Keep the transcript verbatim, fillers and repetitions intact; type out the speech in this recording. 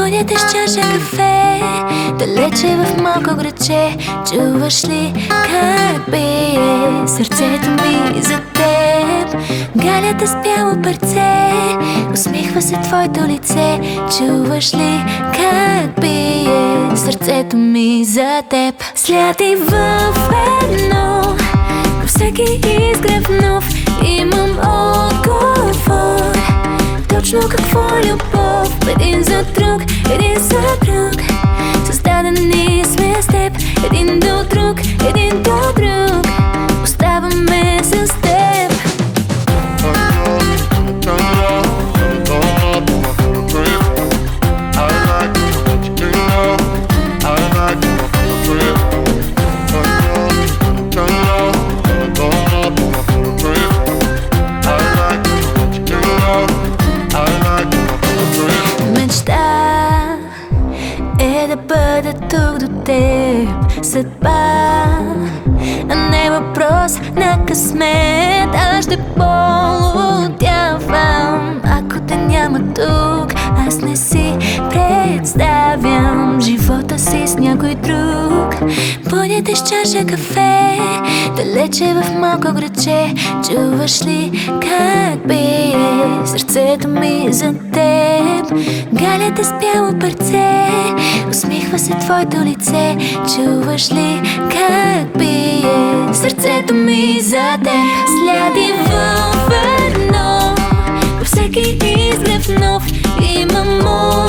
Будете с чаша кафе, далече в малко градче. Чуваш ли как бие сърцето ми за теб? Галята с бяло парце, усмихва се твоето лице. Чуваш ли как бие сърцето ми за теб? Слети в едно, по всеки изгрев нов имам отговор. Точно какво е любов? Един за друг, един за друг. Създадени сме с теб, един до друг, един до друг. Оставаме с теб. Да бъда тук до теб, съдба, а не въпрос на късмет. Аз ще полудявам, ако те няма тук. Аз не си представям живота си с някой друг. Будете с чаша кафе, далече в малко градче. Чуваш ли как бие сърцето ми за теб? Галята с бяло парце, усмихва се твоето лице. Чуваш ли как бие сърцето ми за теб? Сляди в едно, по всеки изгрев нов имам